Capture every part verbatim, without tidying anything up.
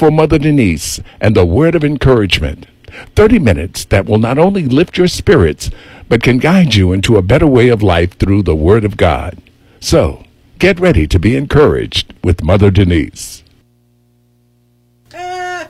for Mother Denise and a word of encouragement. thirty minutes that will not only lift your spirits, but can guide you into a better way of life through the Word of God. So, get ready to be encouraged with Mother Denise. Uh,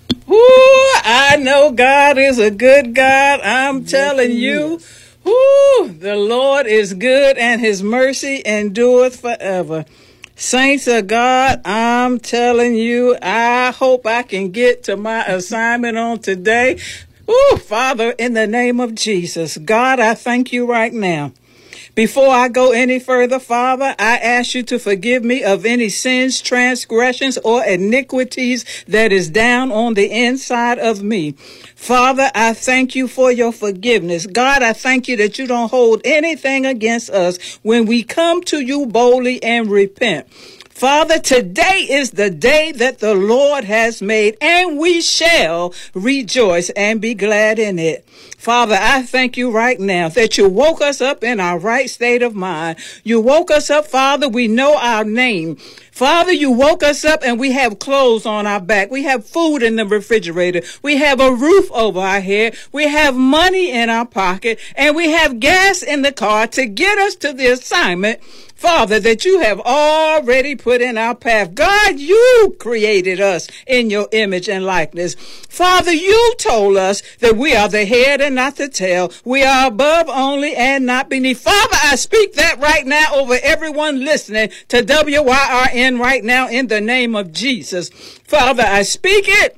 whoo, I know God is a good God. I'm telling you. Whoo, the Lord is good and his mercy endureth forever. Saints of God, I'm telling you, I hope I can get to my assignment on today. Ooh, Father, in the name of Jesus, God, I thank you right now. Before I go any further, Father, I ask you to forgive me of any sins, transgressions, or iniquities that is down on the inside of me. Father, I thank you for your forgiveness. God, I thank you that you don't hold anything against us when we come to you boldly and repent. Father, today is the day that the Lord has made, and we shall rejoice and be glad in it. Father, I thank you right now that you woke us up in our right state of mind. You woke us up, Father, we know our name. Father, you woke us up and we have clothes on our back. We have food in the refrigerator. We have a roof over our head. We have money in our pocket, and we have gas in the car to get us to the assignment, Father, that you have already put in our path. God, you created us in your image and likeness. Father, you told us that we are the head and not the tail. We are above only and not beneath. Father, I speak that right now over everyone listening to W Y R N right now in the name of Jesus. Father, I speak it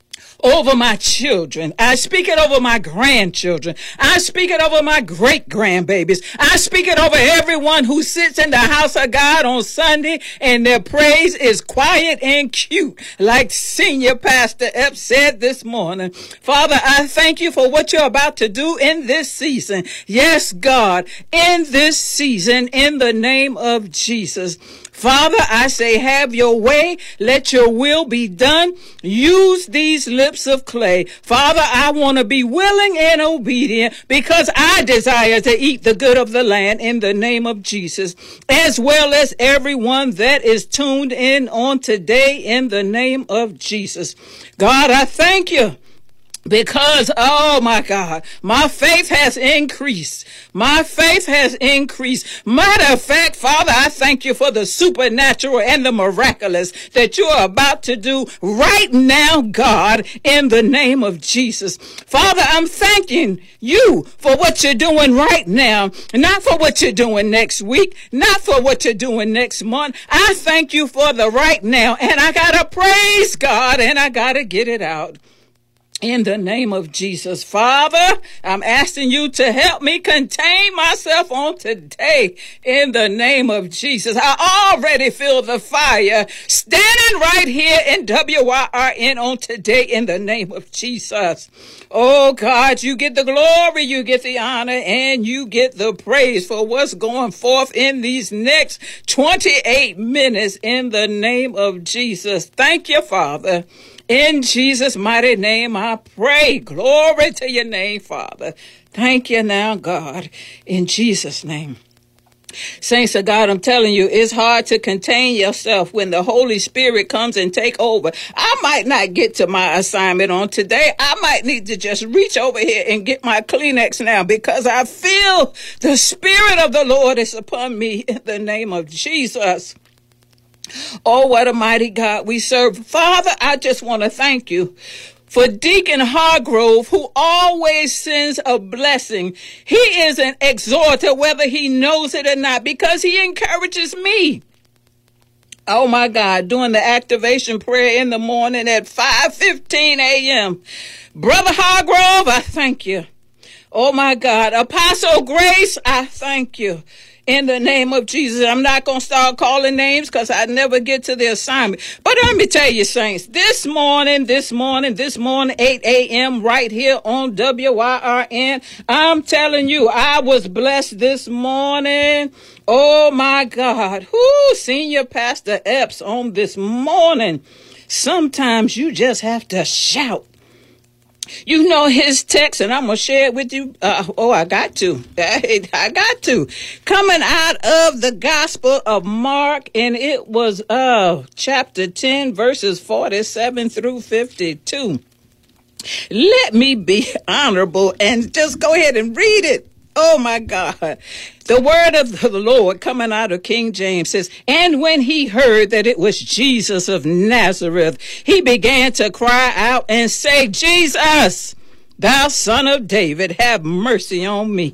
over my children. I speak it over my grandchildren. I speak it over my great-grandbabies. I speak it over everyone who sits in the house of God on Sunday and their praise is quiet and cute, like Senior Pastor Epps said this morning. Father, I thank you for what you're about to do in this season. Yes, God, in this season, in the name of Jesus. Father, I say, have your way. Let your will be done. Use these lips of clay. Father, I want to be willing and obedient because I desire to eat the good of the land in the name of Jesus, as well as everyone that is tuned in on today in the name of Jesus. God, I thank you. Because, oh my God, my faith has increased. My faith has increased. Matter of fact, Father, I thank you for the supernatural and the miraculous that you are about to do right now, God, in the name of Jesus. Father, I'm thanking you for what you're doing right now, not for what you're doing next week, not for what you're doing next month. I thank you for the right now, and I gotta praise God, and I gotta get it out. In the name of Jesus, Father, I'm asking you to help me contain myself on today. In the name of Jesus, I already feel the fire standing right here in W Y R N on today in the name of Jesus. Oh God, you get the glory, you get the honor, and you get the praise for what's going forth in these next twenty-eight minutes in the name of Jesus. Thank you, Father. In Jesus' mighty name, I pray. Glory to your name, Father. Thank you now, God, in Jesus' name. Saints of God, I'm telling you, it's hard to contain yourself when the Holy Spirit comes and take over. I might not get to my assignment on today. I might need to just reach over here and get my Kleenex now because I feel the Spirit of the Lord is upon me in the name of Jesus. Oh, what a mighty God we serve. Father, I just want to thank you for Deacon Hargrove, who always sends a blessing. He is an exhorter, whether he knows it or not, because he encourages me. Oh, my God, doing the activation prayer in the morning at five fifteen a.m. Brother Hargrove, I thank you. Oh, my God. Apostle Grace, I thank you. In the name of Jesus, I'm not going to start calling names because I never get to the assignment. But let me tell you, saints, this morning, this morning, this morning, eight a.m. right here on W Y R N, I'm telling you, I was blessed this morning. Oh, my God. Who Senior Pastor Epps on this morning. Sometimes you just have to shout. You know his text, and I'm going to share it with you. Uh, oh, I got to. I got to. Coming out of the Gospel of Mark, and it was uh, chapter ten, verses forty-seven through fifty-two. Let me be honorable and just go ahead and read it. Oh, my God. The word of the Lord coming out of King James says, and when he heard that it was Jesus of Nazareth, he began to cry out and say, Jesus, thou son of David, have mercy on me.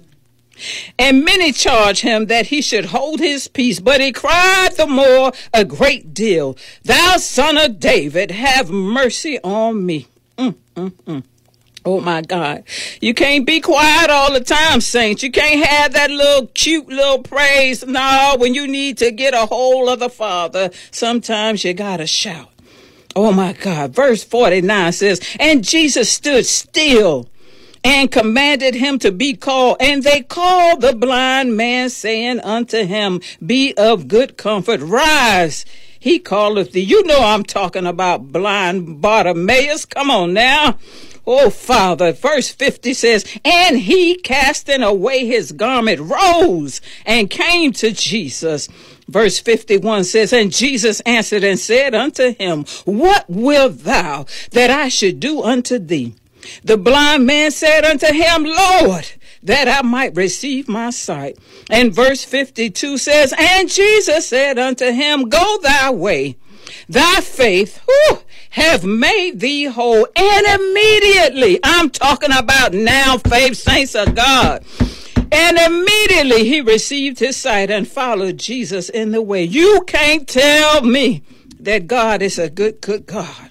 And many charged him that he should hold his peace, but he cried the more a great deal, thou son of David, have mercy on me. Mm, mm, mm. Oh, my God. You can't be quiet all the time, saints. You can't have that little cute little praise. No, when you need to get a hold of the Father, sometimes you got to shout. Oh, my God. Verse forty-nine says, and Jesus stood still and commanded him to be called. And they called the blind man, saying unto him, be of good comfort, rise. He calleth thee. You know I'm talking about blind Bartimaeus. Come on now. Oh, Father, verse fifty says, and he, casting away his garment, rose and came to Jesus. Verse fifty-one says, and Jesus answered and said unto him, what wilt thou that I should do unto thee? The blind man said unto him, Lord, that I might receive my sight. And verse fifty-two says, and Jesus said unto him, go thy way. Thy faith whew, have made thee whole. And immediately, I'm talking about now, faith, saints of God. And immediately he received his sight and followed Jesus in the way. You can't tell me that God is a good, good God.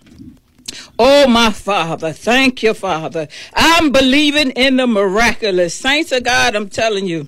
Oh, my Father, thank you, Father. I'm believing in the miraculous. Saints of God, I'm telling you.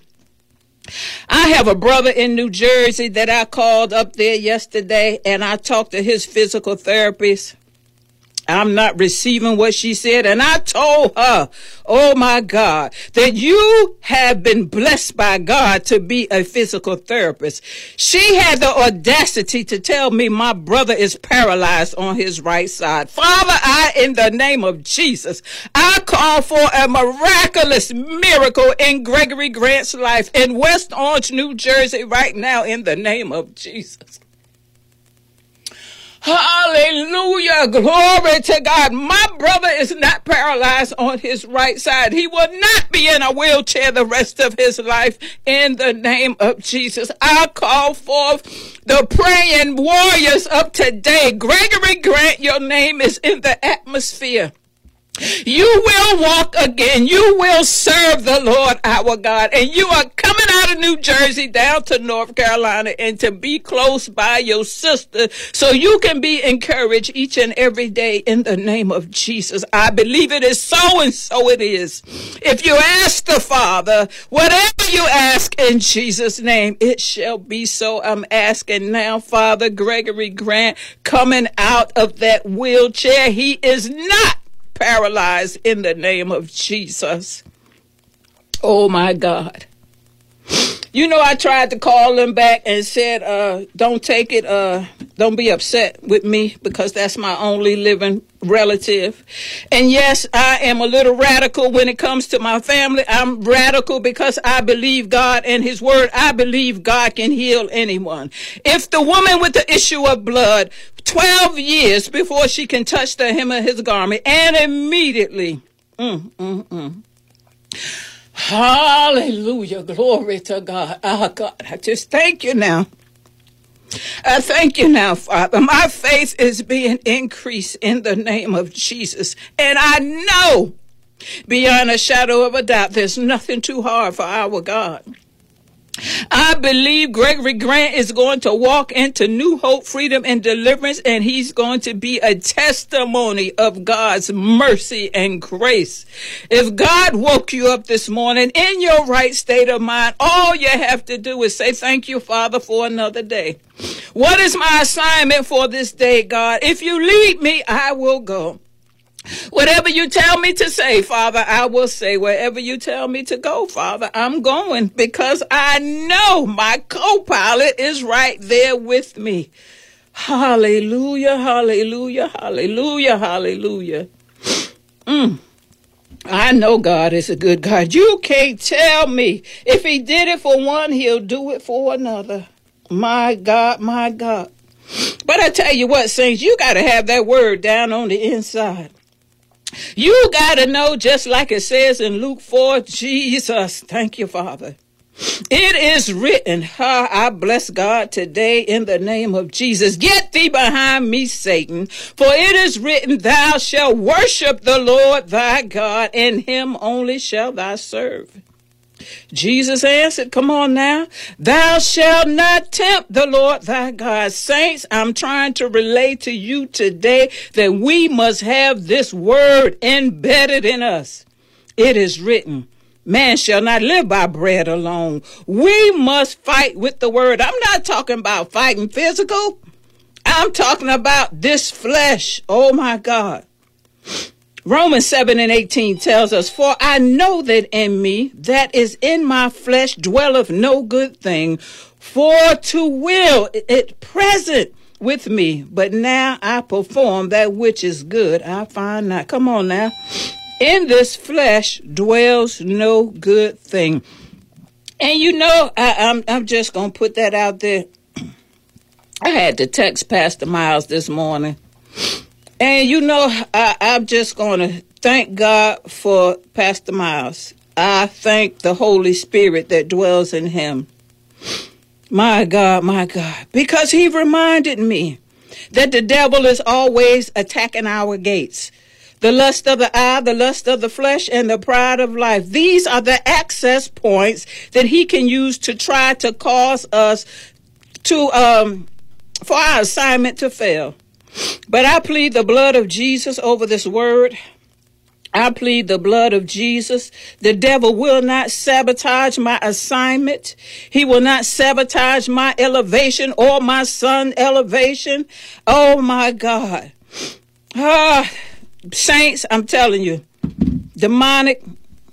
I have a brother in New Jersey that I called up there yesterday, and I talked to his physical therapist. I'm not receiving what she said. And I told her, oh, my God, that you have been blessed by God to be a physical therapist. She had the audacity to tell me my brother is paralyzed on his right side. Father, I, in the name of Jesus, I call for a miraculous miracle in Gregory Grant's life in West Orange, New Jersey, right now, in the name of Jesus. Hallelujah. Glory to God. My brother is not paralyzed on his right side. He will not be in a wheelchair the rest of his life in the name of Jesus. I call forth the praying warriors of today. Gregory Grant, your name is in the atmosphere. You will walk again. You will serve the Lord our God. And you are coming out of New Jersey down to North Carolina and to be close by your sister so you can be encouraged each and every day in the name of Jesus. I believe it is so, and so it is. If you ask the Father, whatever you ask in Jesus' name, it shall be so. I'm asking now, Father Gregory Grant, coming out of that wheelchair. He is not paralyzed in the name of Jesus. Oh, my God. You know, I tried to call him back and said, uh, don't take it, uh, don't be upset with me because that's my only living relative. And yes, I am a little radical when it comes to my family. I'm radical because I believe God and his word. I believe God can heal anyone. If the woman with the issue of blood, twelve years before she can touch the hem of his garment, and immediately, mm, mm, mm. Hallelujah. Glory to God. Oh, God, I just thank you now. I thank you now, Father. My faith is being increased in the name of Jesus. And I know beyond a shadow of a doubt, there's nothing too hard for our God. I believe Gregory Grant is going to walk into new hope, freedom, and deliverance, and he's going to be a testimony of God's mercy and grace. If God woke you up this morning in your right state of mind, all you have to do is say, thank you, Father, for another day. What is my assignment for this day, God? If you lead me, I will go. Whatever you tell me to say, Father, I will say. Wherever you tell me to go, Father, I'm going because I know my co-pilot is right there with me. Hallelujah, hallelujah, hallelujah, hallelujah. Mm. I know God is a good God. You can't tell me. If he did it for one, he'll do it for another. My God, my God. But I tell you what, saints, you got to have that word down on the inside. You got to know, just like it says in Luke four, Jesus, thank you, Father. It is written, ah, I bless God today in the name of Jesus. Get thee behind me, Satan, for it is written, thou shalt worship the Lord thy God, and him only shall thou serve. Jesus answered, come on now, thou shalt not tempt the Lord thy God. Saints, I'm trying to relate to you today that we must have this word embedded in us. It is written, man shall not live by bread alone. We must fight with the word. I'm not talking about fighting physical. I'm talking about this flesh. Oh my God. Romans seven and eighteen tells us, for I know that in me, that is in my flesh, dwelleth no good thing, for to will it present with me, but now I perform that which is good, I find not. Come on now. In this flesh dwells no good thing. And you know, I, I'm, I'm just going to put that out there. I had to text Pastor Miles this morning. And you know, I, I'm just going to thank God for Pastor Miles. I thank the Holy Spirit that dwells in him. My God, my God. Because he reminded me that the devil is always attacking our gates. The lust of the eye, the lust of the flesh, and the pride of life. These are the access points that he can use to try to cause us to, um, for our assignment to fail. But I plead the blood of Jesus over this word. I plead the blood of Jesus. The devil will not sabotage my assignment. He will not sabotage my elevation or my son's elevation. Oh, my God. Ah, saints, I'm telling you, demonic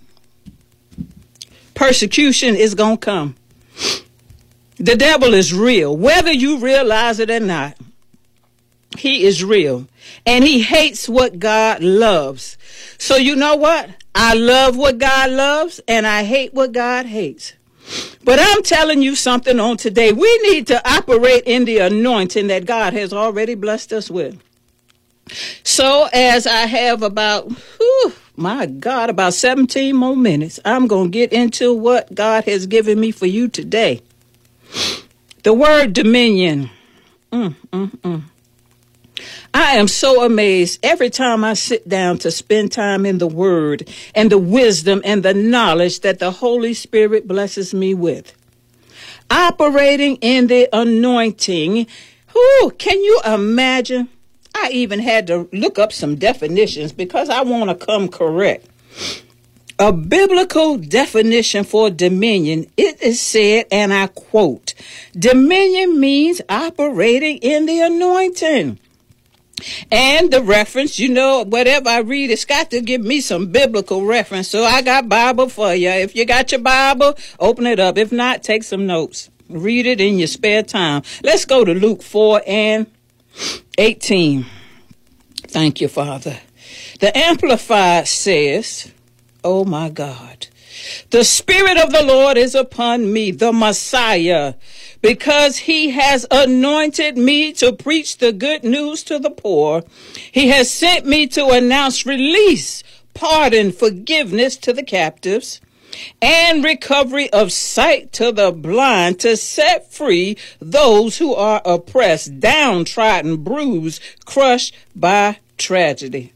persecution is going to come. The devil is real, whether you realize it or not. He is real, and he hates what God loves. So you know what? I love what God loves, and I hate what God hates. But I'm telling you something on today. We need to operate in the anointing that God has already blessed us with. So as I have about, whew, my God, about seventeen more minutes, I'm going to get into what God has given me for you today. The word dominion. Mm, mm, mm. I am so amazed every time I sit down to spend time in the word and the wisdom and the knowledge that the Holy Spirit blesses me with. Operating in the anointing. Whew, can you imagine? I even had to look up some definitions because I want to come correct. A biblical definition for dominion, it is said, and I quote, dominion means operating in the anointing. And the reference, you know, whatever I read, it's got to give me some biblical reference. So I got Bible for you. If you got your Bible, open it up. If not, take some notes. Read it in your spare time. Let's go to Luke four and eighteen. Thank you, Father. The Amplified says, oh my God, the Spirit of the Lord is upon me, the Messiah, because he has anointed me to preach the good news to the poor. He has sent me to announce release, pardon, forgiveness to the captives, and recovery of sight to the blind, to set free those who are oppressed, downtrodden, bruised, crushed by tragedy.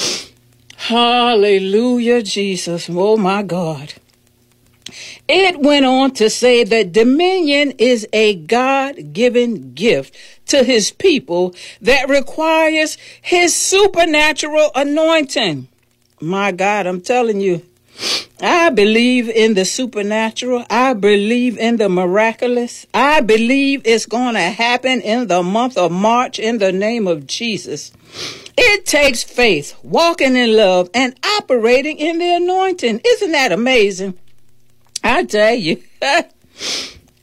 Hallelujah, Jesus. Oh, my God. It went on to say that dominion is a God-given gift to his people that requires his supernatural anointing. My God, I'm telling you, I believe in the supernatural. I believe in the miraculous. I believe it's going to happen in the month of March in the name of Jesus. It takes faith, walking in love, and operating in the anointing. Isn't that amazing? I tell you,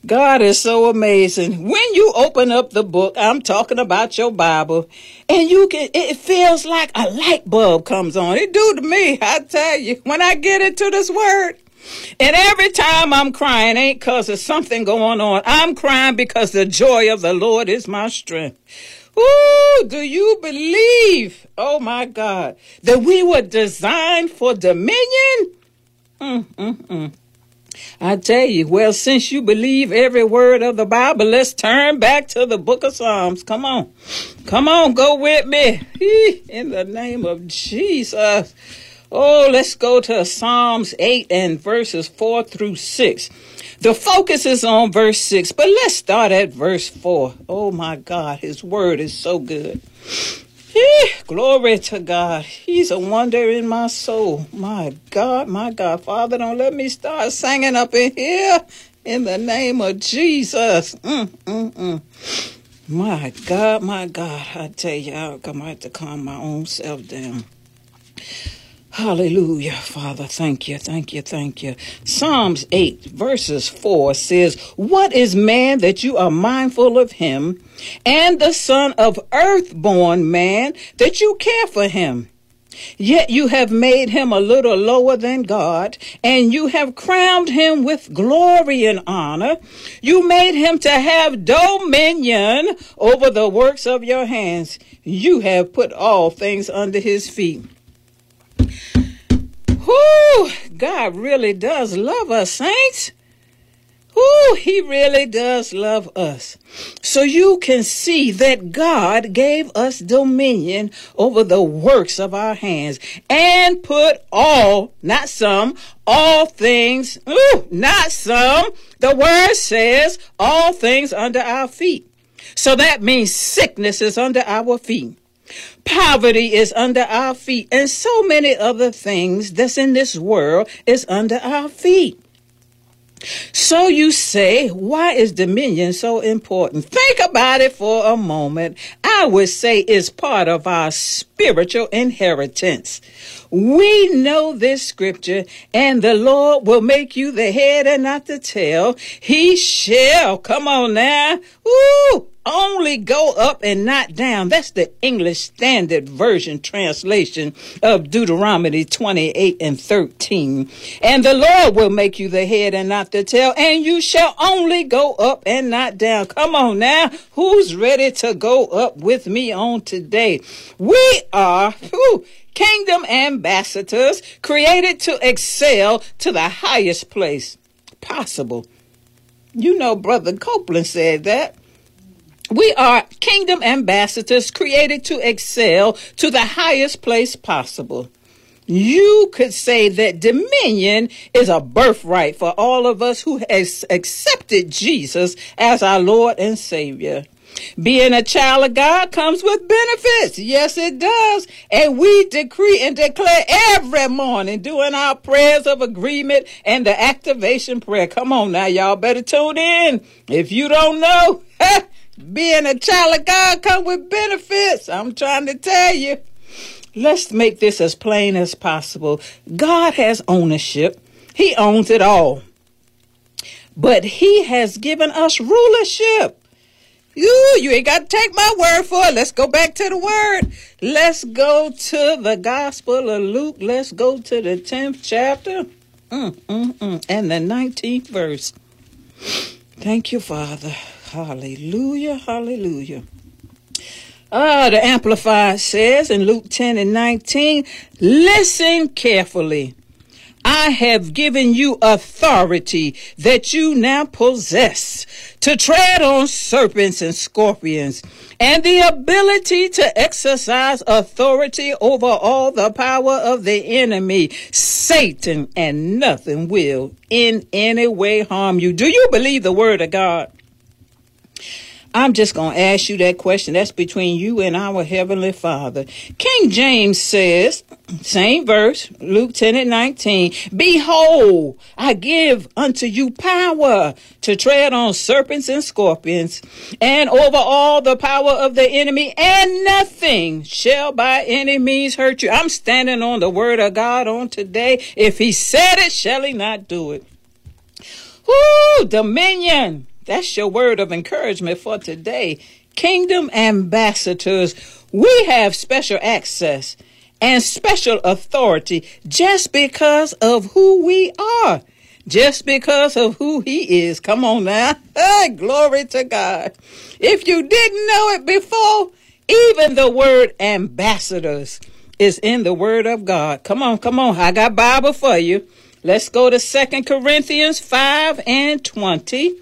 God is so amazing. When you open up the book, I'm talking about your Bible, and you can, it feels like a light bulb comes on. It do to me, I tell you, when I get into this word. And every time I'm crying, ain't because of something going on. I'm crying because the joy of the Lord is my strength. Ooh, do you believe, oh my God, that we were designed for dominion? Mm, mm, mm. I tell you, well, since you believe every word of the Bible, let's turn back to the book of Psalms. Come on. Come on, go with me. In the name of Jesus. Oh, let's go to Psalms eight and verses four through six. The focus is on verse six, but let's start at verse four. Oh, my God, his word is so good. Glory to God. He's a wonder in my soul. My God, my God. Father, don't let me start singing up in here in the name of Jesus. Mm, mm, mm. My God, my God. I tell you, I'm going to have to calm my own self down. Hallelujah, Father. Thank you, thank you, thank you. Psalms eight, verses four says, "What is man that you are mindful of him, and the son of earth-born man that you care for him? Yet you have made him a little lower than God, and you have crowned him with glory and honor. You made him to have dominion over the works of your hands. You have put all things under his feet." Whoo, God really does love us, saints. Whoo, he really does love us. So you can see that God gave us dominion over the works of our hands and put all, not some, all things, ooh, not some. The word says all things under our feet. So that means sickness is under our feet. Poverty is under our feet, and so many other things that's in this world is under our feet. So you say, why is dominion so important? Think about it for a moment. I would say it's part of our spiritual inheritance. We know this scripture, and the Lord will make you the head and not the tail. He shall, come on now, woo, only go up and not down. That's the English Standard Version translation of Deuteronomy twenty-eight and thirteen. And the Lord will make you the head and not the tail, and you shall only go up and not down. Come on now. Who's ready to go up with me on today? We are whew, kingdom ambassadors created to excel to the highest place possible. You know, Brother Copeland said that. We are kingdom ambassadors created to excel to the highest place possible. You could say that dominion is a birthright for all of us who has accepted Jesus as our Lord and Savior. Being a child of God comes with benefits. Yes, it does. And we decree and declare every morning doing our prayers of agreement and the activation prayer. Come on now, y'all better tune in. If you don't know, being a child of God comes with benefits. I'm trying to tell you. Let's make this as plain as possible. God has ownership. He owns it all. But he has given us rulership. You, you ain't got to take my word for it. Let's go back to the word. Let's go to the Gospel of Luke. Let's go to the tenth chapter mm, mm, mm, and the nineteenth verse. Thank you, Father. Hallelujah, hallelujah. Ah, the Amplified says in Luke ten and nineteen, listen carefully. I have given you authority that you now possess to tread on serpents and scorpions, and the ability to exercise authority over all the power of the enemy, Satan, and nothing will in any way harm you. Do you believe the word of God? I'm just going to ask you that question. That's between you and our Heavenly Father. King James says, same verse, Luke ten and nineteen, behold, I give unto you power to tread on serpents and scorpions and over all the power of the enemy, and nothing shall by any means hurt you. I'm standing on the word of God on today. If he said it, shall he not do it? Woo, dominion. That's your word of encouragement for today. Kingdom ambassadors, we have special access and special authority just because of who we are, just because of who he is. Come on now. Hey, glory to God. If you didn't know it before, even the word ambassadors is in the word of God. Come on, come on. I got Bible for you. Let's go to Second Corinthians five and twenty.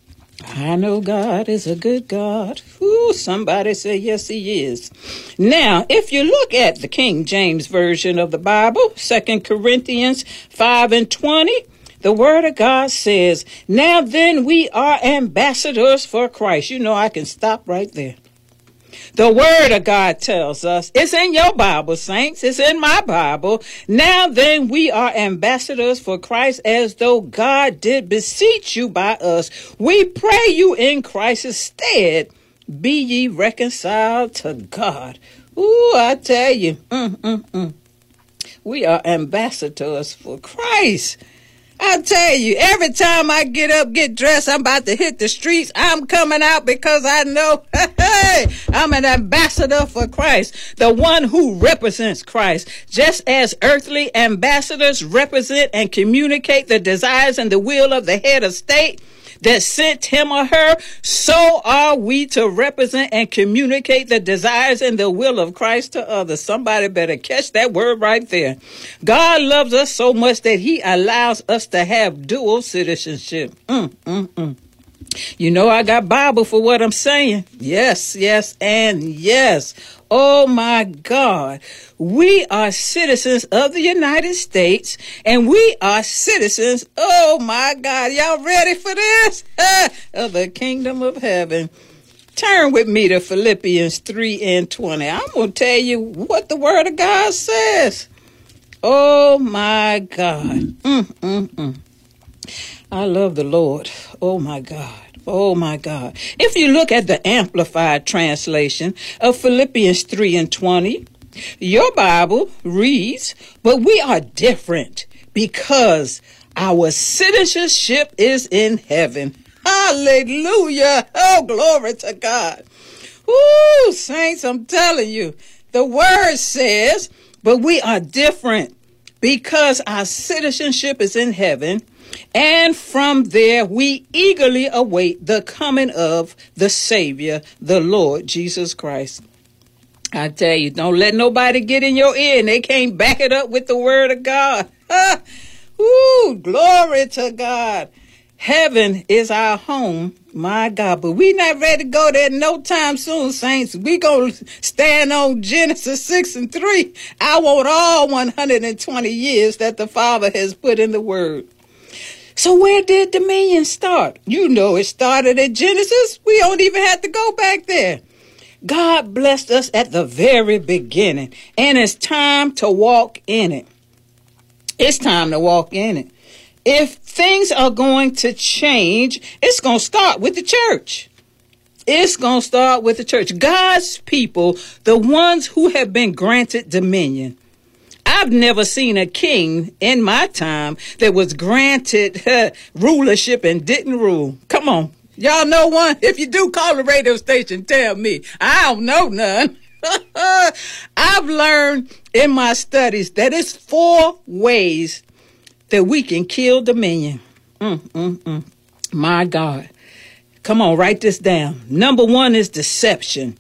I know God is a good God. Ooh, somebody say yes, he is. Now, if you look at the King James Version of the Bible, Second Corinthians five and twenty, the word of God says, now then we are ambassadors for Christ. You know, I can stop right there. The word of God tells us, it's in your Bible, saints, it's in my Bible. Now then, we are ambassadors for Christ, as though God did beseech you by us. We pray you in Christ's stead, be ye reconciled to God. Ooh, I tell you, mm, mm, mm. we are ambassadors for Christ. I tell you, every time I get up, get dressed, I'm about to hit the streets. I'm coming out because I know, hey, I'm an ambassador for Christ, the one who represents Christ. Just as earthly ambassadors represent and communicate the desires and the will of the head of state that sent him or her, so are we to represent and communicate the desires and the will of Christ to others. Somebody better catch that word right there. God loves us so much that he allows us to have dual citizenship. Mm, mm, mm. You know, I got Bible for what I'm saying. Yes, yes, and yes. Oh, my God. We are citizens of the United States, and we are citizens, oh, my God. Y'all ready for this? Of the kingdom of heaven. Turn with me to Philippians three and twenty. I'm going to tell you what the word of God says. Oh, my God. Mm, mm, mm. I love the Lord. Oh, my God. Oh, my God. If you look at the Amplified translation of Philippians three and twenty, your Bible reads, but we are different because our citizenship is in heaven. Hallelujah. Oh, glory to God. Ooh, saints, I'm telling you, the word says, but we are different because our citizenship is in heaven. And from there, we eagerly await the coming of the Savior, the Lord Jesus Christ. I tell you, don't let nobody get in your ear and they can't back it up with the word of God. Ooh, glory to God. Heaven is our home, my God, but we not ready to go there no time soon, saints. We gonna stand on Genesis six and three. I want all one hundred twenty years that the Father has put in the word. So where did dominion start? You know it started at Genesis. We don't even have to go back there. God blessed us at the very beginning, and it's time to walk in it. It's time to walk in it. If things are going to change, it's going to start with the church. It's going to start with the church. God's people, the ones who have been granted dominion. I've never seen a king in my time that was granted uh, rulership and didn't rule. Come on. Y'all know one? If you do, call the radio station, tell me. I don't know none. I've learned in my studies that it's four ways that we can kill dominion. Mm, mm, mm. My God. Come on, write this down. Number one is deception.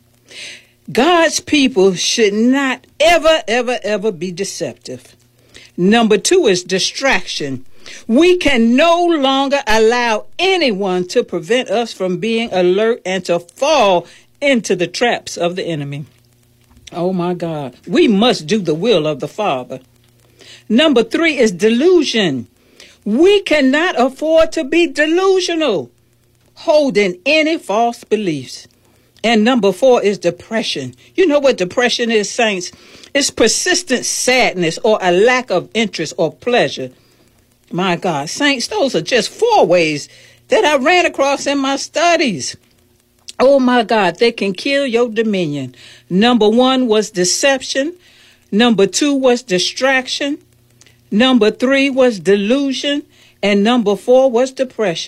God's people should not ever, ever, ever be deceptive. Number two is distraction. We can no longer allow anyone to prevent us from being alert and to fall into the traps of the enemy. Oh, my God. We must do the will of the Father. Number three is delusion. We cannot afford to be delusional, holding any false beliefs. And number four is depression. You know what depression is, saints? It's persistent sadness or a lack of interest or pleasure. My God, saints, those are just four ways that I ran across in my studies. Oh, my God, they can kill your dominion. Number one was deception. Number two was distraction. Number three was delusion. And number four was depression.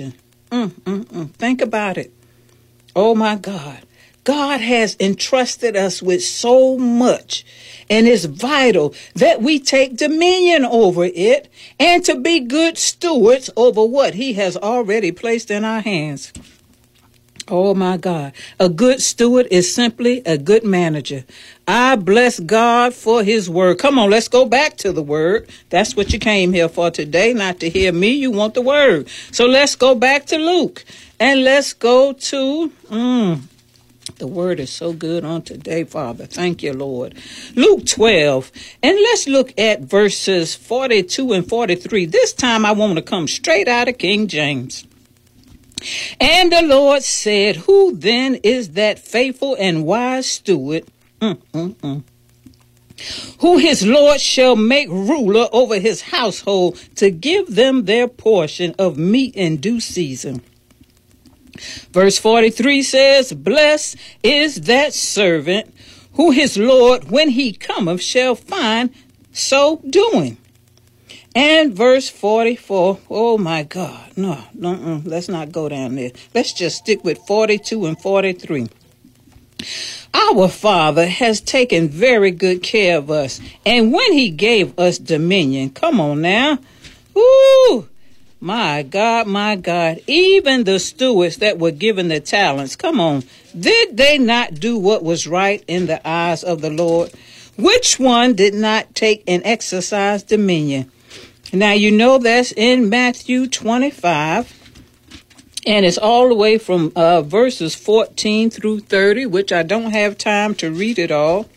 Mm, mm, mm. Think about it. Oh, my God. God has entrusted us with so much, and it's vital that we take dominion over it and to be good stewards over what he has already placed in our hands. Oh, my God. A good steward is simply a good manager. I bless God for his word. Come on, let's go back to the word. That's what you came here for today, not to hear me. You want the word. So let's go back to Luke, and let's go to... Mm, the word is so good on today, Father. Thank you, Lord. Luke twelve. And let's look at verses forty-two and forty-three. This time I want to come straight out of King James. And the Lord said, who then is that faithful and wise steward, mm, mm, mm, who his Lord shall make ruler over his household to give them their portion of meat in due season? Verse forty-three says, blessed is that servant who his Lord, when he cometh, shall find so doing. And verse forty-four, oh my God, no, no, let's not go down there. Let's just stick with forty-two and forty-three. Our Father has taken very good care of us, and when he gave us dominion, come on now, whoo, my God, my God, even the stewards that were given the talents, come on, did they not do what was right in the eyes of the Lord? Which one did not take and exercise dominion? Now, you know that's in Matthew twenty-five, and it's all the way from uh, verses fourteen through thirty, which I don't have time to read it all.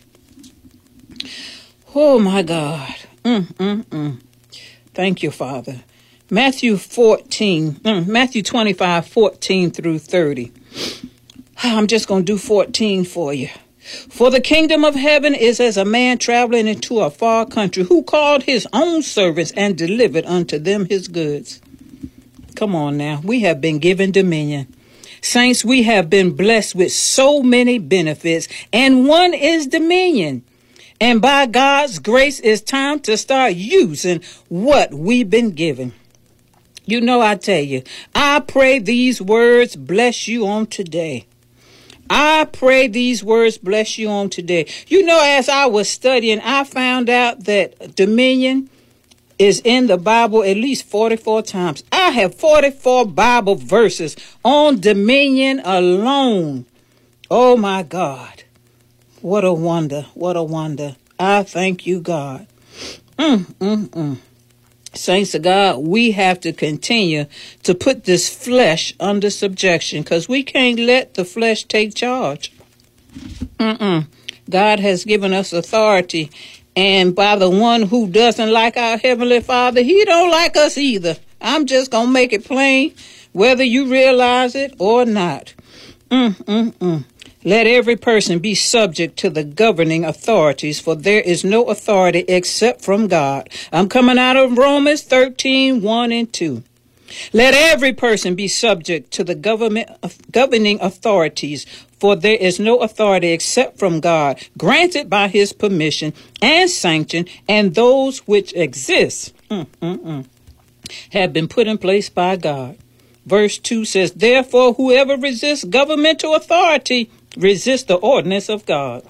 Oh, my God. Mm, mm, mm. Thank you, Father. Matthew fourteen, mm, Matthew twenty-five, fourteen through thirty. I'm just going to do fourteen for you. For the kingdom of heaven is as a man traveling into a far country, who called his own servants and delivered unto them his goods. Come on now. We have been given dominion. Saints, we have been blessed with so many benefits, and one is dominion. And by God's grace, it's time to start using what we've been given. You know, I tell you, I pray these words bless you on today. I pray these words bless you on today. You know, as I was studying, I found out that dominion is in the Bible at least forty-four times. I have forty-four Bible verses on dominion alone. Oh, my God. What a wonder. What a wonder. I thank you, God. Mm, mm, mm. Saints of God, we have to continue to put this flesh under subjection, because we can't let the flesh take charge. Mm-mm. God has given us authority, and by the one who doesn't like our Heavenly Father, he don't like us either. I'm just going to make it plain, whether you realize it or not. Mm-mm-mm. Let every person be subject to the governing authorities, for there is no authority except from God. I'm coming out of Romans thirteen, one and two. Let every person be subject to the government governing authorities, for there is no authority except from God, granted by his permission and sanction, and those which exist mm, mm, mm, have been put in place by God. Verse two says, therefore, whoever resists governmental authority resist the ordinance of God.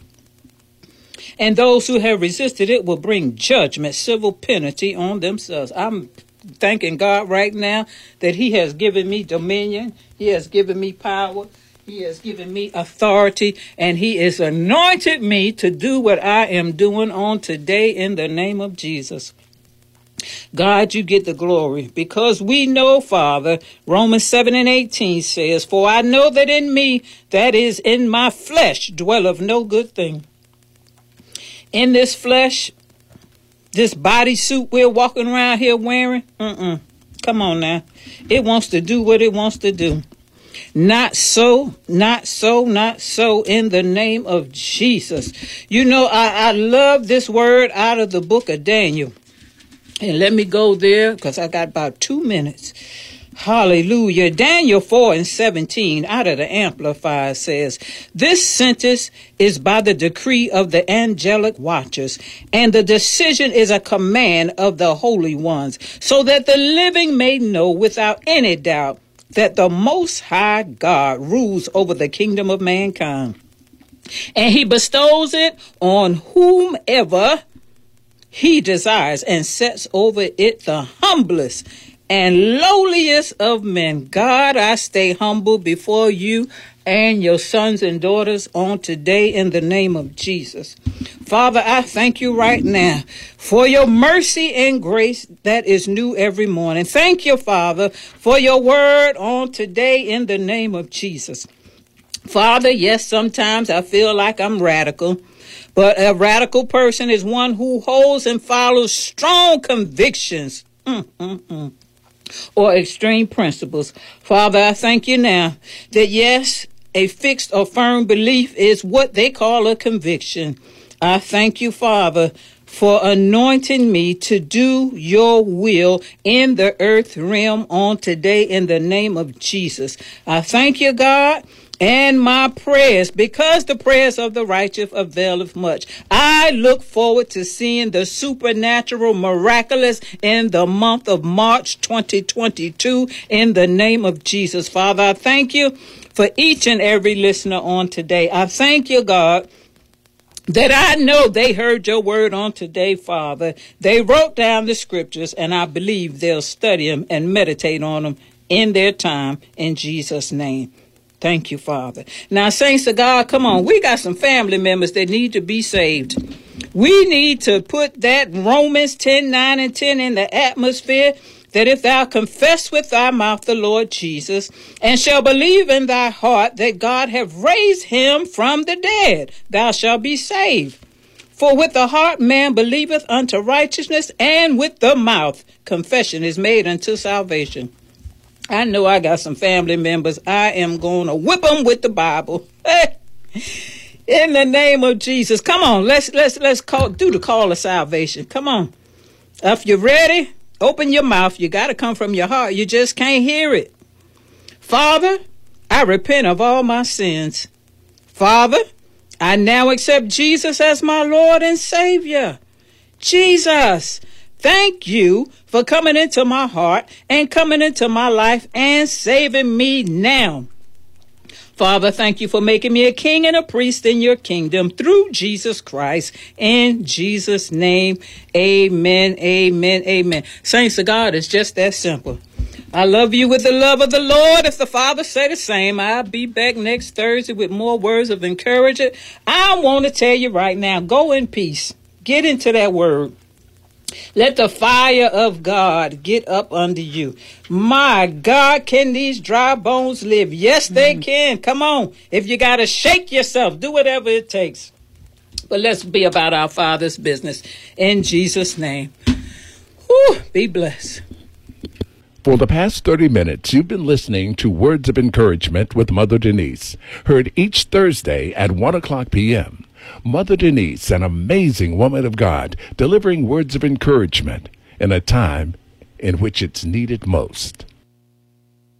And those who have resisted it will bring judgment, civil penalty on themselves. I'm thanking God right now that he has given me dominion. He has given me power. He has given me authority, and he has anointed me to do what I am doing on today in the name of Jesus. God, you get the glory, because we know, Father, Romans seven and eighteen says, for I know that in me, that is in my flesh, dwelleth no good thing. In this flesh, this bodysuit we're walking around here wearing, mm-mm, come on now, it wants to do what it wants to do. Not so, not so, not so, in the name of Jesus. You know, I, I love this word out of the book of Daniel. And let me go there, because I got about two minutes. Hallelujah. Daniel four and seventeen out of the Amplifier says, this sentence is by the decree of the angelic watchers, and the decision is a command of the holy ones, so that the living may know without any doubt that the Most High God rules over the kingdom of mankind, and he bestows it on whomever he desires and sets over it the humblest and lowliest of men. God, I stay humble before you and your sons and daughters on today in the name of Jesus. Father, I thank you right now for your mercy and grace that is new every morning. Thank you, Father, for your word on today in the name of Jesus. Father, yes, sometimes I feel like I'm radical, but a radical person is one who holds and follows strong convictions. Mm, mm, mm. Or extreme principles. Father, I thank you now that yes, a fixed or firm belief is what they call a conviction. I thank you, Father, for anointing me to do your will in the earth realm on today in the name of Jesus. I thank you, God, and my prayers, because the prayers of the righteous availeth much. I look forward to seeing the supernatural, miraculous in the month of March twenty twenty-two in the name of Jesus. Father, I thank you for each and every listener on today. I thank you, God, that I know they heard your word on today, Father. They wrote down the scriptures, and I believe they'll study them and meditate on them in their time in Jesus' name. Thank you, Father. Now, saints of God, come on. We got some family members that need to be saved. We need to put that Romans ten, nine, and ten in the atmosphere, that if thou confess with thy mouth the Lord Jesus, and shall believe in thy heart that God hath raised him from the dead, thou shalt be saved. For with the heart man believeth unto righteousness, and with the mouth confession is made unto salvation. I know I got some family members. I am going to whip them with the Bible. In the name of Jesus. Come on, let's let's let's call do the call of salvation. Come on. If you're ready, open your mouth. You got to come from your heart. You just can't hear it. Father, I repent of all my sins. Father, I now accept Jesus as my Lord and Savior. Jesus, thank you for coming into my heart and coming into my life and saving me now. Father, thank you for making me a king and a priest in your kingdom through Jesus Christ. In Jesus' name, amen, amen, amen. Saints of God, it's just that simple. I love you with the love of the Lord. If the Father say the same, I'll be back next Thursday with more words of encouragement. I want to tell you right now, go in peace. Get into that word. Let the fire of God get up under you. My God, can these dry bones live? Yes, they mm. can. Come on. If you got to shake yourself, do whatever it takes. But let's be about our Father's business. In Jesus' name. Whew, be blessed. For the past thirty minutes, you've been listening to Words of Encouragement with Mother Denise, heard each Thursday at one o'clock p.m. Mother Denise, an amazing woman of God, delivering words of encouragement in a time in which it's needed most.